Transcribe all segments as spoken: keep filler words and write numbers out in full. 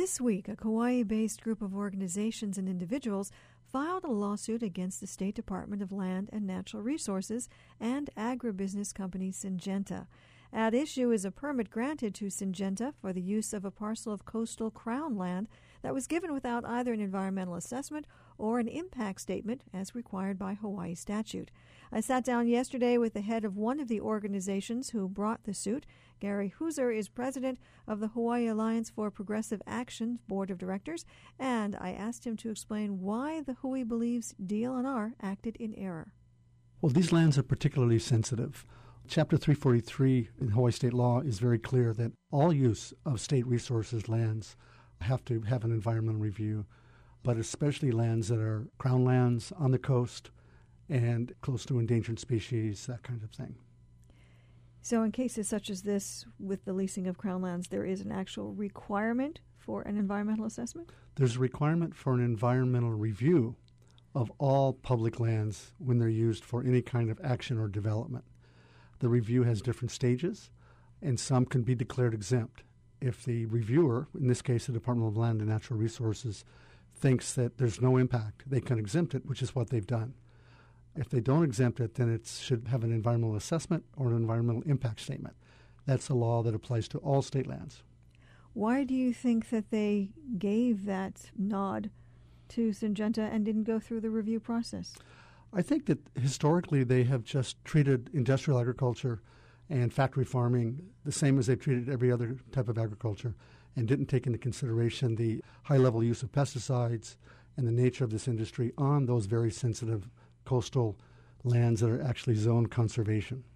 This week, a Kauai-based group of organizations and individuals filed a lawsuit against the State Department of Land and Natural Resources and agribusiness company Syngenta. At issue is a permit granted to Syngenta for the use of a parcel of coastal crown land that was given without either an environmental assessment or an impact statement as required by Hawaii statute. I sat down yesterday with the head of one of the organizations who brought the suit. Gary Hooser is president of the Hawaii Alliance for Progressive Action Board of Directors, and I asked him to explain why the Hui believes D L N R acted in error. Well, these lands are particularly sensitive. Chapter three forty-three in Hawaii state law is very clear that all use of state resources lands have to have an environmental review, but especially lands that are crown lands on the coast and close to endangered species, that kind of thing. So in cases such as this, with the leasing of crown lands, there is an actual requirement for an environmental assessment? There's a requirement for an environmental review of all public lands when they're used for any kind of action or development. The review has different stages, and some can be declared exempt. If the reviewer, in this case the Department of Land and Natural Resources, thinks that there's no impact, they can exempt it, which is what they've done. If they don't exempt it, then it should have an environmental assessment or an environmental impact statement. That's a law that applies to all state lands. Why do you think that they gave that nod to Syngenta and didn't go through the review process? I think that historically they have just treated industrial agriculture and factory farming the same as they've treated every other type of agriculture and didn't take into consideration the high-level use of pesticides and the nature of this industry on those very sensitive coastal lands that are actually zoned conservation.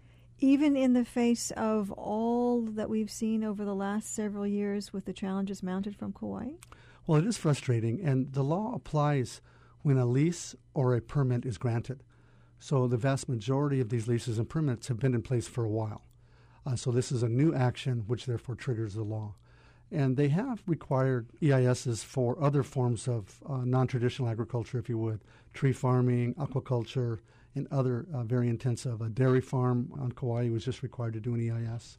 Even in the face of all that we've seen over the last several years with the challenges mounted from Kauai? Well, it is frustrating, and the law applies when a lease or a permit is granted. So the vast majority of these leases and permits have been in place for a while. Uh, so this is a new action, which therefore triggers the law. And they have required E I Ss for other forms of uh, non-traditional agriculture, if you would, tree farming, aquaculture, and other uh, very intensive. A dairy farm on Kauai was just required to do an E I S.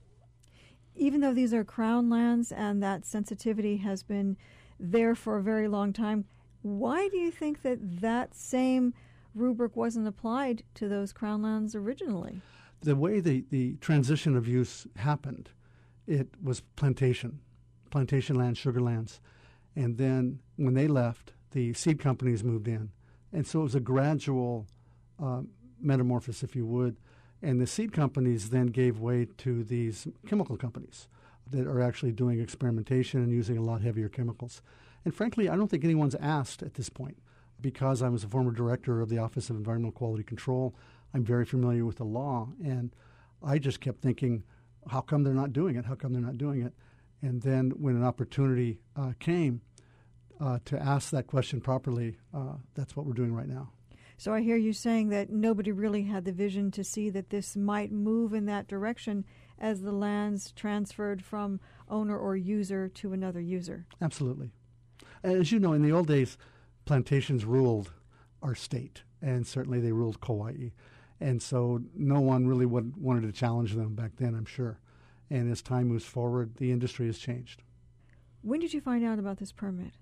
Even though these are crown lands and that sensitivity has been there for a very long time, why do you think that that same rubric wasn't applied to those crown lands originally? The way the, the transition of use happened, it was plantation, plantation lands, sugar lands. And then when they left, the seed companies moved in. And so it was a gradual uh, metamorphosis, if you would. And the seed companies then gave way to these chemical companies that are actually doing experimentation and using a lot heavier chemicals. And frankly, I don't think anyone's asked at this point. Because I was a former director of the Office of Environmental Quality Control, I'm very familiar with the law. And I just kept thinking, how come they're not doing it? How come they're not doing it? And then when an opportunity uh, came uh, to ask that question properly, uh, that's what we're doing right now. So I hear you saying that nobody really had the vision to see that this might move in that direction as the lands transferred from owner or user to another user. Absolutely. As you know, in the old days, plantations ruled our state, and certainly they ruled Kauai. And so no one really would, wanted to challenge them back then, I'm sure. And as time moves forward, the industry has changed. When did you find out about this permit?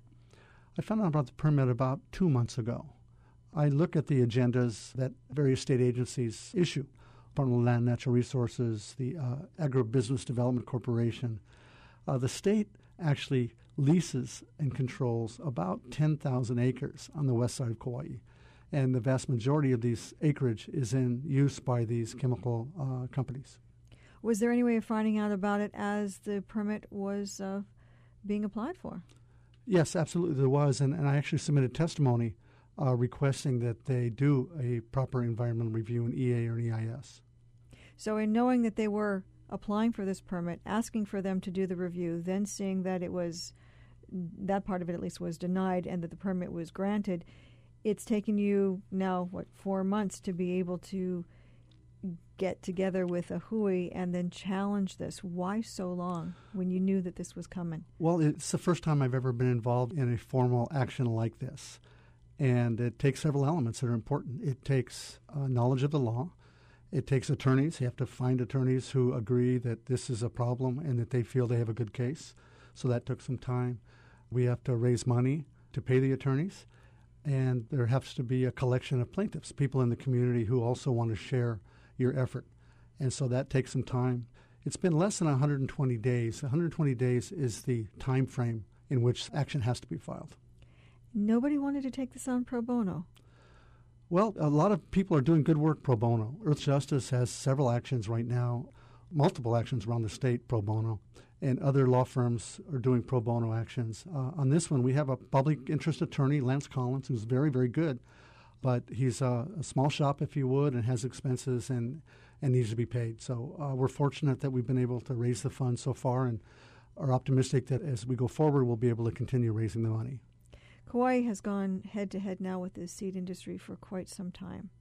I found out about the permit about two months ago. I look at the agendas that various state agencies issue. Department of Land and Natural Resources, the uh, Agribusiness Development Corporation. Uh, the state actually leases and controls about ten thousand acres on the west side of Kauai. And the vast majority of these acreage is in use by these chemical uh, companies. Was there any way of finding out about it as the permit was uh, being applied for? Yes, absolutely there was. And, and I actually submitted testimony uh, requesting that they do a proper environmental review, an E A or an E I S. So in knowing that they were applying for this permit, asking for them to do the review, then seeing that it was, that part of it at least was denied and that the permit was granted, it's taken you now, what, four months to be able to get together with a Hui and then challenge this. Why so long when you knew that this was coming? Well, it's the first time I've ever been involved in a formal action like this. And it takes several elements that are important. It takes uh, knowledge of the law. It takes attorneys. You have to find attorneys who agree that this is a problem and that they feel they have a good case. so that took some time. We have to raise money to pay the attorneys, and there has to be a collection of plaintiffs, people in the community who also want to share your effort. And so that takes some time. It's been less than one hundred twenty days. one hundred twenty days is the time frame in which action has to be filed. Nobody wanted to take this on pro bono. Well, a lot of people are doing good work pro bono. Earth Justice has several actions right now, multiple actions around the state pro bono, and other law firms are doing pro bono actions. Uh, on this one, we have a public interest attorney, Lance Collins, who's very, very good, but he's a, a small shop, if you would, and has expenses and, and needs to be paid. So uh, we're fortunate that we've been able to raise the funds so far and are optimistic that as we go forward, we'll be able to continue raising the money. Kauai has gone head-to-head now with the seed industry for quite some time,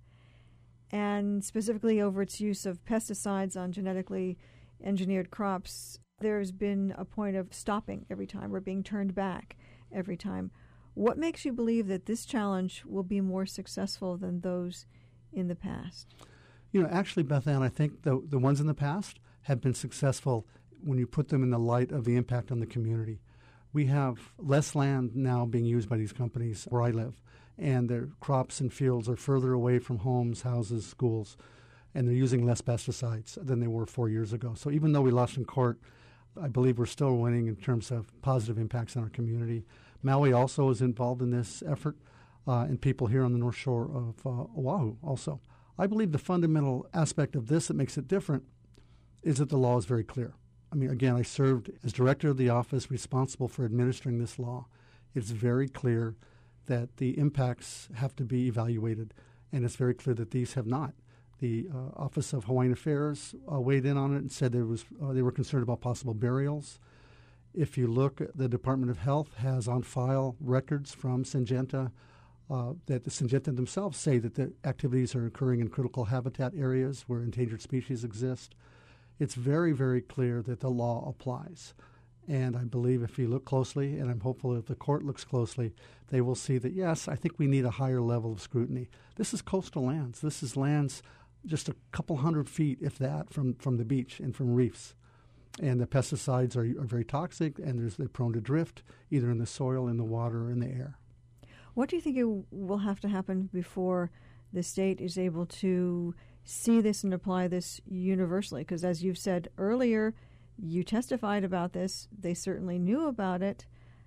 and specifically over its use of pesticides on genetically engineered crops. There's been a point of stopping every time or being turned back every time. What makes you believe that this challenge will be more successful than those in the past? You know, actually, Beth Ann, I think the, the ones in the past have been successful when you put them in the light of the impact on the community. We have less land now being used by these companies where I live, and their crops and fields are further away from homes, houses, schools, and they're using less pesticides than they were four years ago. So even though we lost in court, I believe we're still winning in terms of positive impacts on our community. Maui also is involved in this effort, uh, and people here on the North Shore of uh, Oahu also. I believe the fundamental aspect of this that makes it different is that the law is very clear. I mean, again, I served as director of the office responsible for administering this law. It's very clear that the impacts have to be evaluated, and it's very clear that these have not. The uh, Office of Hawaiian Affairs uh, weighed in on it and said there was uh, they were concerned about possible burials. If you look, the Department of Health has on file records from Syngenta uh, that the Syngenta themselves say that the activities are occurring in critical habitat areas where endangered species exist. It's very, very clear that the law applies. And I believe if you look closely, and I'm hopeful if the court looks closely, they will see that, yes, I think we need a higher level of scrutiny. This is coastal lands. This is lands just a couple hundred feet, if that, from, from the beach and from reefs. And the pesticides are, are very toxic, and there's, they're prone to drift, either in the soil, in the water, or in the air. What do you think it will have to happen before the state is able to see this and apply this universally? Because as you've said earlier, you testified about this. They certainly knew about it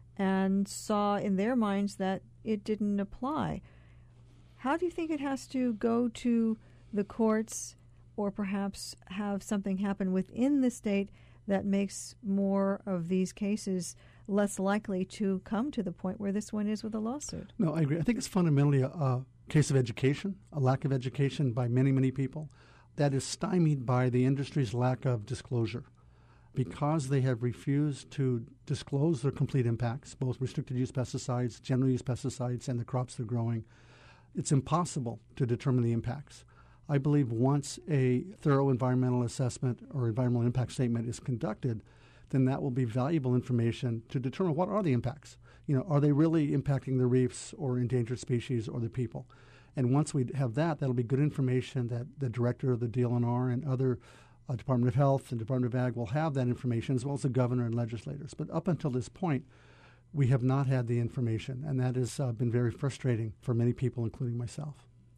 and saw in their minds that it didn't apply. How do you think it has to go to the courts, or perhaps have something happen within the state that makes more of these cases less likely to come to the point where this one is with a lawsuit? No, I agree. I think it's fundamentally a, a case of education, a lack of education by many, many people that is stymied by the industry's lack of disclosure. Because they have refused to disclose their complete impacts, both restricted use pesticides, general use pesticides, and the crops they're growing, it's impossible to determine the impacts. I believe once a thorough environmental assessment or environmental impact statement is conducted, then that will be valuable information to determine what are the impacts. You know, are they really impacting the reefs or endangered species or the people? And once we have that, that'll be good information that the director of the D L N R and other uh, Department of Health and Department of Ag will have that information, as well as the governor and legislators. But up until this point, we have not had the information, and that has uh, been very frustrating for many people, including myself.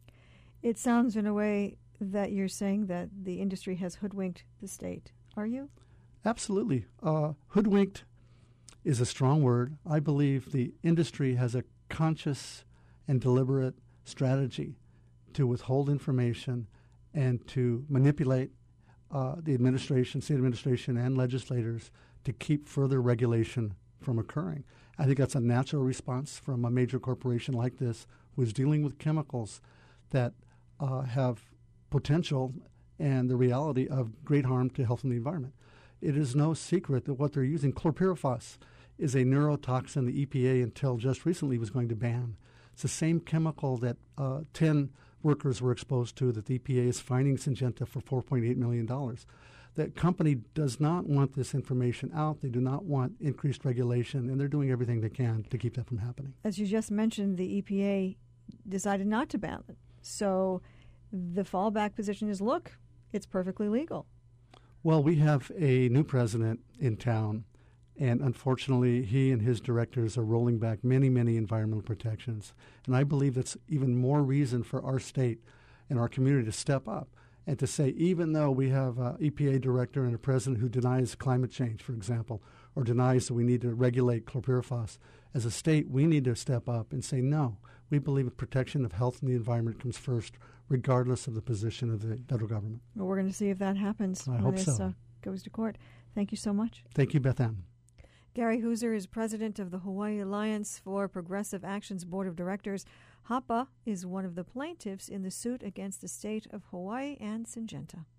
It sounds in a way that you're saying that the industry has hoodwinked the state. Are you? Absolutely. Uh, hoodwinked is a strong word. I believe the industry has a conscious and deliberate strategy to withhold information and to manipulate uh, the administration, state administration, and legislators to keep further regulation from occurring. I think that's a natural response from a major corporation like this who is dealing with chemicals that uh, have potential and the reality of great harm to health and the environment. It is no secret that what they're using, chlorpyrifos, is a neurotoxin the E P A until just recently was going to ban. It's the same chemical that uh, ten workers were exposed to that the E P A is fining Syngenta for four point eight million dollars. That company does not want this information out. They do not want increased regulation, and they're doing everything they can to keep that from happening. As you just mentioned, the E P A decided not to ban it. So the fallback position is, look, it's perfectly legal. Well, we have a new president in town, And unfortunately, he and his directors are rolling back many, many environmental protections. And I believe that's even more reason for our state and our community to step up and to say, even though we have an E P A director and a president who denies climate change, for example, or denies that we need to regulate chlorpyrifos, as a state, we need to step up and say, no, we believe that protection of health and the environment comes first, regardless of the position of the federal government. Well, we're going to see if that happens I when hope this so. uh, goes to court. Thank you so much. Thank you, Beth Ann. Gary Hooser is president of the Hawaii Alliance for Progressive Action's Board of Directors. H A P A is one of the plaintiffs in the suit against the state of Hawaii and Syngenta.